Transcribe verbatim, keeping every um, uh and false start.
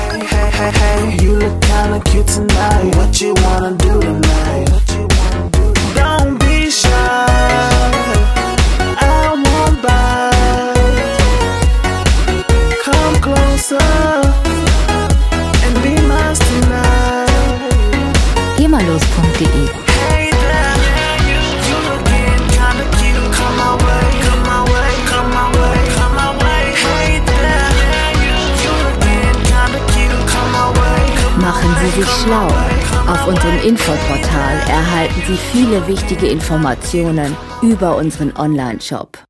Hey, hey, hey, hey, you look kinda cute tonight. What you wanna do tonight? Don't be shy, I won't bite. Come closer and be mine tonight. Gemalos punkt de. Hey there, you looking kinda cute. Come my way, come my way, come my way, come my way. Hey there, you looking kinda cute. Come my way, come my way. Machen Sie sich schlau. Auf unserem Infoportal erhalten Sie viele wichtige Informationen über unseren Online-Shop.